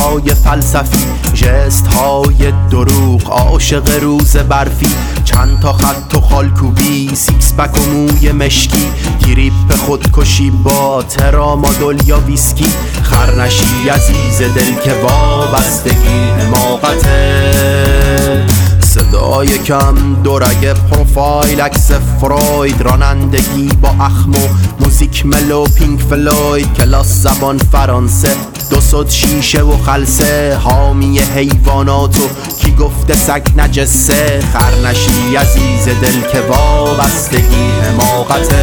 های فلسفی، جست های دروغ، عاشق روز برفی، چند تا خط و خالکوبی، سیکس پک و موی مشکی، تریپ خودکشی با ترامادول یا ویسکی. خرنشی عزیز دل که وابستگی حماقته، صدای کم دورگ پروفایل عکس فروید، رانندگی با اخم و موزیک ملو پینک فلوید، کلاس زبان فرانسه، دو صد شیشه و خلسه، حامی حیوانات و کی گفته سگ نجسه. خرنشی عزیز دل که وابستگی حماقته،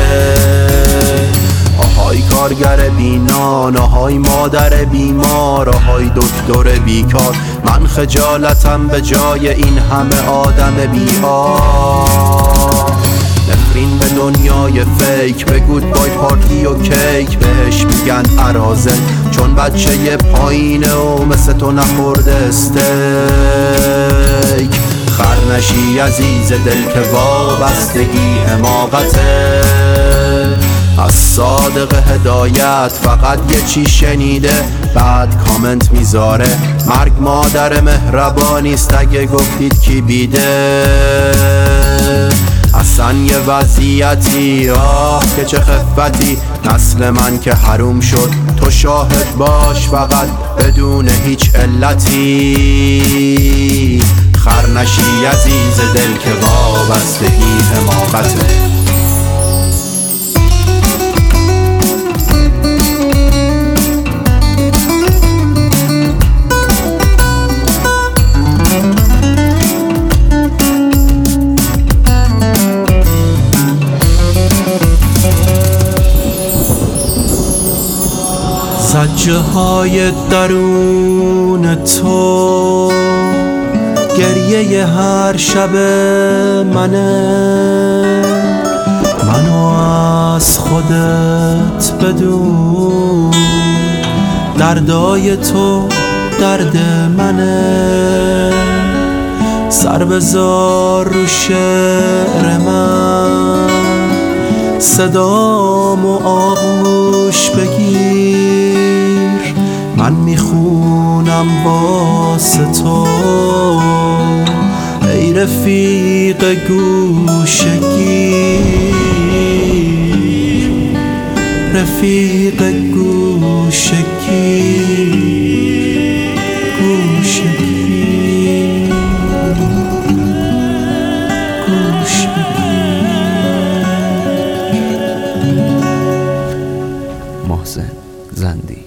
آهای کارگر بینان، آهای مادر بیمار، آهای دکتر بیکار، من خجالتم به جای این همه آدم بی‌آه. نفرین به دنیای فیک، به گودبای پارتی و کیک، بهش میگن ارازل چون بچه پایینه و مثل تو نخورده استیک. خرنشی عزیز دل که وابستگی حماقته، از صادق هدایت فقط یه چی شنیده، بعد کامنت میذاره مرگ مادر مهربانیست اگه گفتید کی بیده. اصلا یه وضعیتی آه که چه خفتی، نسل من که حروم شد تو شاهد باش فقط بدون هیچ علتی. خرنشی عزیز دل که وابستگی حماقته. زجه های درون تو، گریه هر شب منو از خودت بدون، دردای تو درد منه، سر بذار رو شعر من، صدامو آغوش بگیر، من میخونم واسه تو ای رفیق گوشگیر، رفیق گوشگیر، گوشگیر، گوشگیر. محسن زندی.